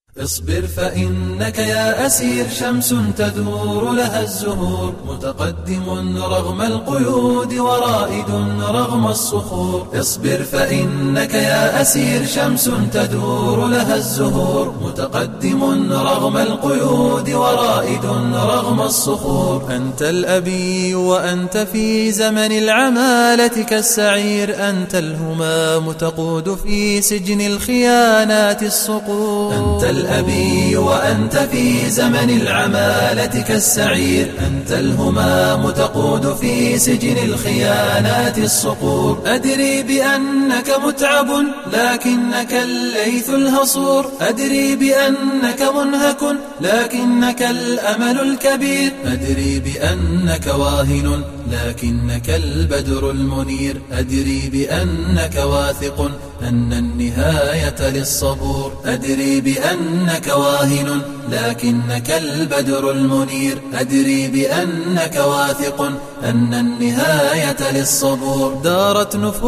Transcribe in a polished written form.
اصبر فإنك يا أسير شمس تدور لها الزهور، متقدم رغم القيود ورائد رغم الصخور. اصبر فإنك يا أسير شمس تدور لها الزهور، متقدم رغم القيود ورائد رغم الصخور. أنت الأبي وأنت في زمن العمالة كالسعير، أنت الهمام تقود في سجن الخيانات الصقور. أنت الأبي وأنت في زمن العمالة كالسعير، أنت الهمام تقود في سجن الخيانات الصقور. أدري بأنك متعب لكنك الليث الهصور، أدري بأنك منهك لكنك الأمل الكبير، أدري بأنك واهن لكنك البدر المنير، أدري بأنك واثق أن النهاية للصبور، أدري بأنك واهن لكنك البدر المنير، أدري بأنك واثق أن النهاية للصبور. دارت نفوس